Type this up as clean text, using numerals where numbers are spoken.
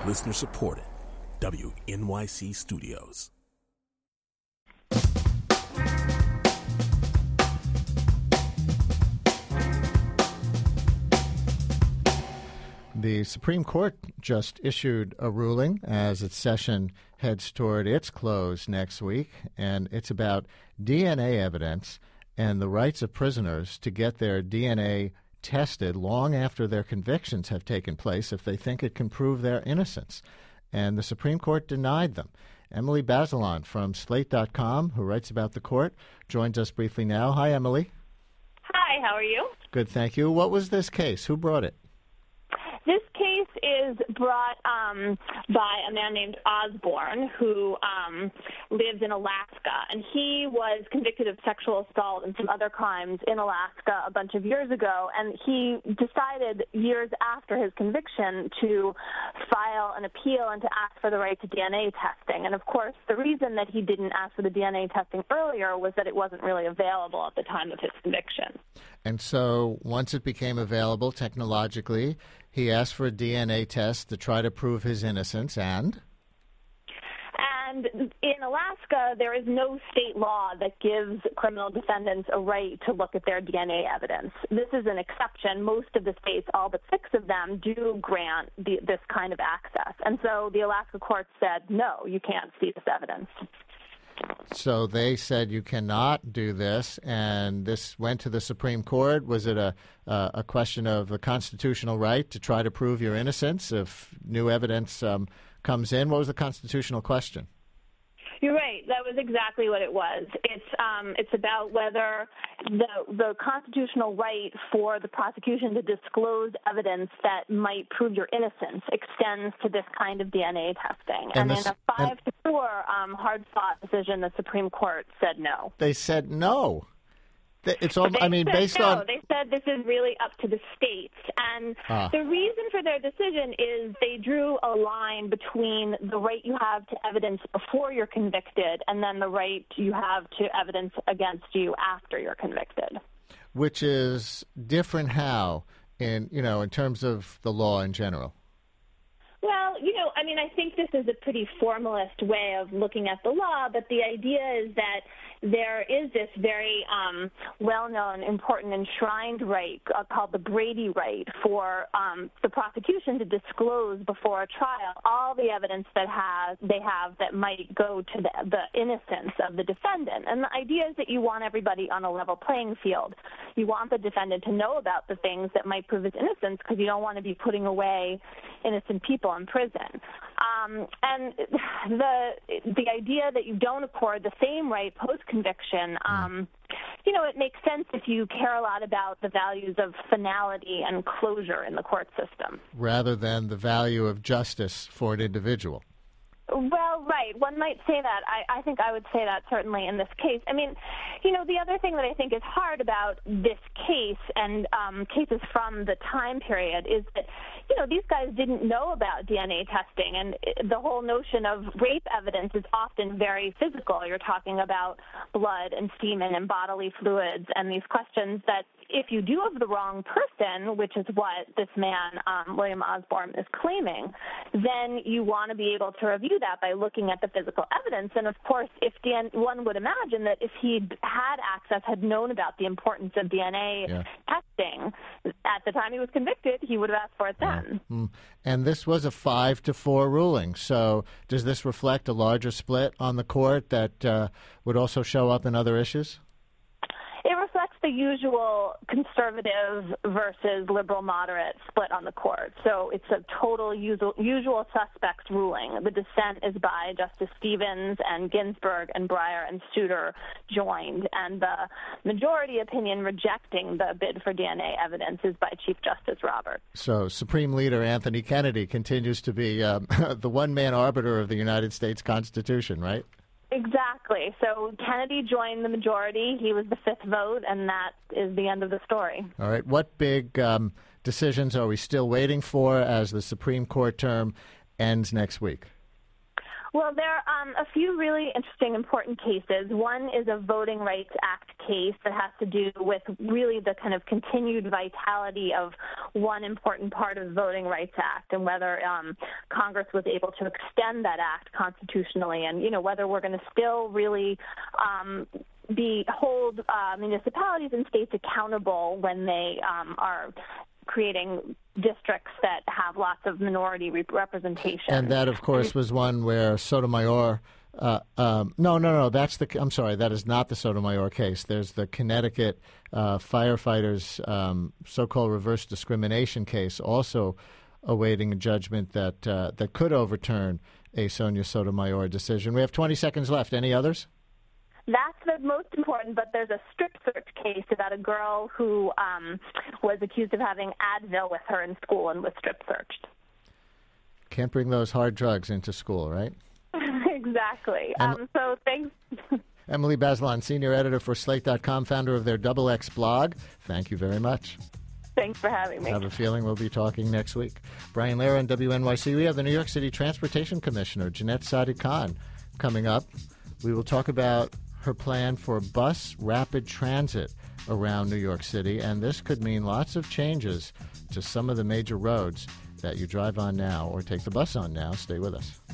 Listener supported. WNYC Studios. The Supreme Court just issued a ruling as its session heads toward its close next week, and it's about DNA evidence and the rights of prisoners to get their DNA tested long after their convictions have taken place if they think it can prove their innocence. And the Supreme Court denied them. Emily Bazelon from Slate.com, who writes about the court, joins us briefly now. Hi, Emily. Hi, how are you? Good, thank you. What was this case? Who brought it? This case is brought by a man named Osborne who lives in Alaska, and he was convicted of sexual assault and some other crimes in Alaska a bunch of years ago, and he decided years after his conviction to file an appeal and to ask for the right to DNA testing. And, of course, the reason that he didn't ask for the DNA testing earlier was that it wasn't really available at the time of his conviction. And so once it became available technologically, he asked for a DNA test to try to prove his innocence, and in Alaska, there is no state law that gives criminal defendants a right to look at their DNA evidence. This is an exception. Most of the states, all but 6 of them, do grant this kind of access. And so the Alaska court said, no, you can't see this evidence. So they said you cannot do this, and this went to the Supreme Court. Was it a question of a constitutional right to try to prove your innocence if new evidence comes in? What was the constitutional question? You're right. That was exactly what it was. It's about whether the constitutional right for the prosecution to disclose evidence that might prove your innocence extends to this kind of DNA testing. And in a 5-4 hard-fought decision, the Supreme Court said no. They said no. It's all. They said this is really up to the states, and the reason for their decision is they drew a line between the right you have to evidence before you're convicted, and then the right you have to evidence against you after you're convicted. Which is different how in terms of the law in general? Well, I think this is a pretty formalist way of looking at the law, but the idea is that there is this very well-known, important, enshrined right called the Brady right for the prosecution to disclose before a trial all the evidence that they have that might go to the innocence of the defendant. And the idea is that you want everybody on a level playing field. You want the defendant to know about the things that might prove his innocence because you don't want to be putting away innocent people in prison. And the idea that you don't accord the same right post-conviction, it makes sense if you care a lot about the values of finality and closure in the court system. Rather than the value of justice for an individual. Well, right. One might say that. I think I would say that certainly in this case. The other thing that I think is hard about this case and cases from the time period is that, these guys didn't know about DNA testing, and the whole notion of rape evidence is often very physical. You're talking about blood and semen and bodily fluids and these questions that if you do have the wrong person, which is what this man, William Osborne, is claiming, then you want to be able to review that by looking at the physical evidence. And, of course, one would imagine that if he'd had access, had known about the importance of DNA testing at the time he was convicted, he would have asked for it then. And this was a 5-4 ruling. So does this reflect a larger split on the court that would also show up in other issues? It reflects the usual conservative versus liberal moderate split on the court. So it's a total usual suspects ruling. The dissent is by Justice Stevens, and Ginsburg and Breyer and Souter joined. And the majority opinion rejecting the bid for DNA evidence is by Chief Justice Roberts. So Supreme Leader Anthony Kennedy continues to be the one-man arbiter of the United States Constitution, right? Exactly. So Kennedy joined the majority. He was the 5th vote, and that is the end of the story. All right. What big decisions are we still waiting for as the Supreme Court term ends next week? Well, there are a few really interesting, important cases. One is a Voting Rights Act case that has to do with really the kind of continued vitality of one important part of the Voting Rights Act, and whether Congress was able to extend that act constitutionally, and whether we're going to still really hold municipalities and states accountable when they are creating districts that have lots of minority representation. And that, of course, was one where Sotomayor. I'm sorry, that is not the Sotomayor case. There's the Connecticut firefighters' so-called reverse discrimination case, also awaiting a judgment that could overturn a Sonia Sotomayor decision. We have 20 seconds left. Any others? That's the most important, but there's a strip search case about a girl who was accused of having Advil with her in school and was strip searched. Can't bring those hard drugs into school, right? Exactly. So thanks. Emily Bazelon, senior editor for Slate.com, founder of their XX blog. Thank you very much. Thanks for having me. I have a feeling we'll be talking next week. Brian Lehrer on WNYC. We have the New York City Transportation Commissioner, Jeanette Sadiq-Khan, coming up. We will talk about her plan for bus rapid transit around New York City, and this could mean lots of changes to some of the major roads that you drive on now or take the bus on now. Stay with us.